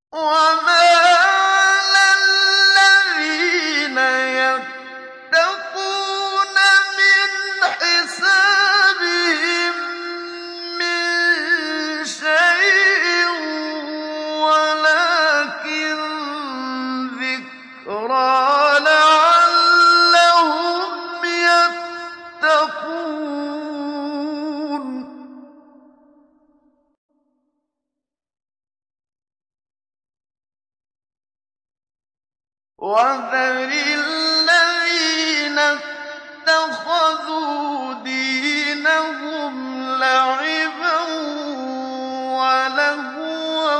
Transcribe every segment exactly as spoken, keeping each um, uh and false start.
وَمَا عَلَى الَّذِينَ يَتَّقُونَ مِنْ حِسَابِهِم مِّن شَيْءٍ وَلَٰكِن ذِكْرَىٰ لَعَلَّهُمْ يَتَّقُونَ. وَذَرِ الَّذِينَ اتَّخَذُوا دِينَهُمْ لَعِبًا وَلَهْوًا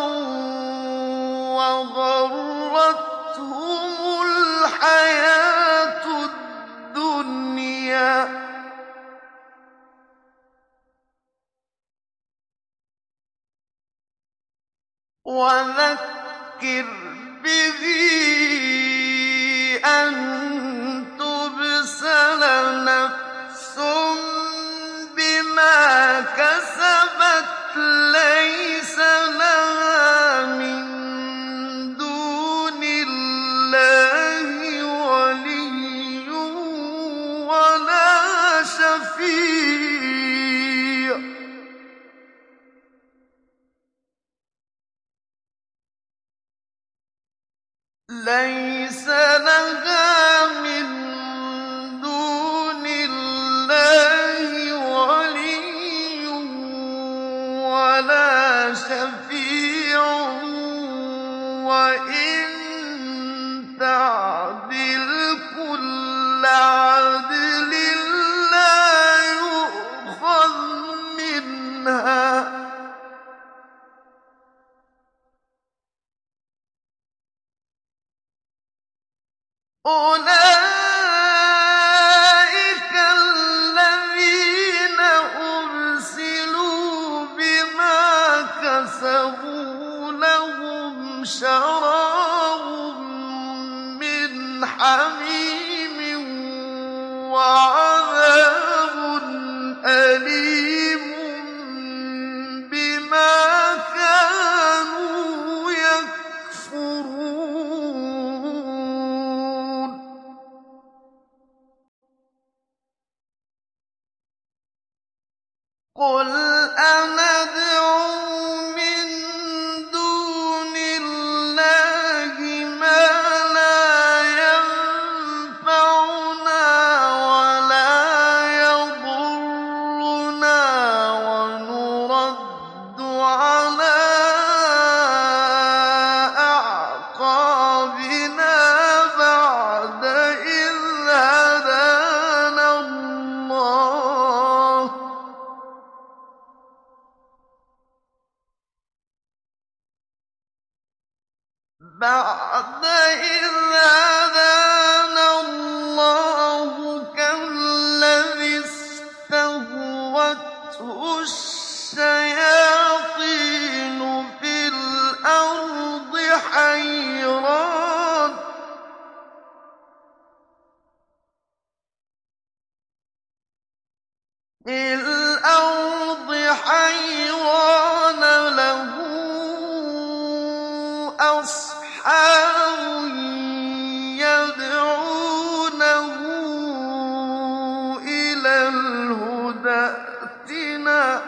وَغَرَّتْهُمُ الْحَيَاةُ الدُّنْيَا ۚ وَذَكِّرْ بِهِ أَن تُبْسَلَ نَفْسٌ بِمَا كَسَبَتْ لَيْسَ لَهَا مِن دُونِ اللَّهِ وَلِيٌّ وَلَا شَفِيعٌ لَيْسَ لَهَا مِن دُونِ اللَّهِ وَلِيٌّ وَلَا شَفِيعٌ وَإِن تَعْدِلْ كُلَّ عَدْلٍ لَّا يُؤْخَذْ مِنْهَا ۗ أُولَٰئِكَ الَّذِينَ أُبْسِلُوا بِمَا كَسَبُوا لَهُمْ شَرَابٌ مِّنْ حَمِيمٍ وَعَذَابٌ أَلِيمٌ بِمَا كَانُوا يَكْفُرُونَ. قُلْ أَنَدْعُو مِن دُونِ اللَّهِ مَا لَا يَنفَعُنَا وَلَا يَضُرُّنَا وَنُرَدُّ عَلَىٰ أَعْقَابِنَا بَعْدَ إِذْ هَدَانَا اللَّهُ ۖ بَعْدَ إِذْ هَدَانَا اللَّهُ كَالَّذِي اسْتَهْوَتْهُ الشَّيَاطِينُ فِي الْأَرْضِ حَيْرَانٍ لَّهُ أَصْحَابٌ يَدْعُونَهُ إِلَى الْهُدى ائْتِنَا ۗ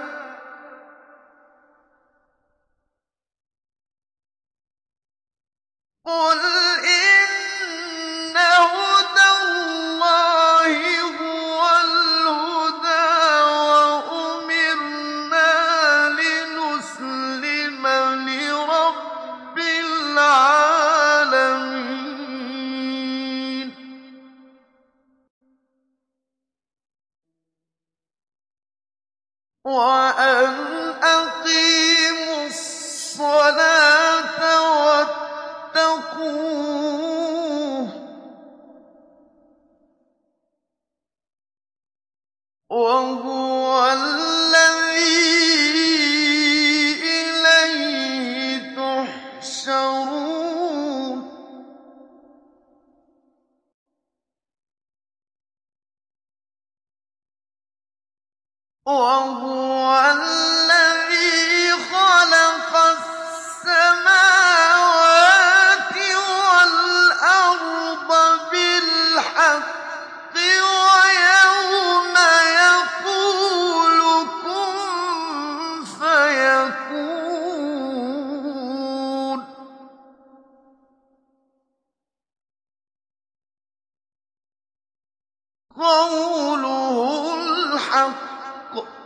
قُلْ إِنَّ هُدَى اللَّهِ هُوَ الْهُدَىٰ وَأُمِرْنَا لِنُسْلِمَ لِرَبِّ الْعَالَمِينَ. وَأَنْ أَقِيمُوا الصَّلَاةَ وَاتَّقُوهُ ۚ وَهُوَ الَّذِي إِلَيْهِ تُحْشَرُونَ. وَهُوَ الَّذِي خَلَقَ السَّمَاوَاتِ الْحَقِّ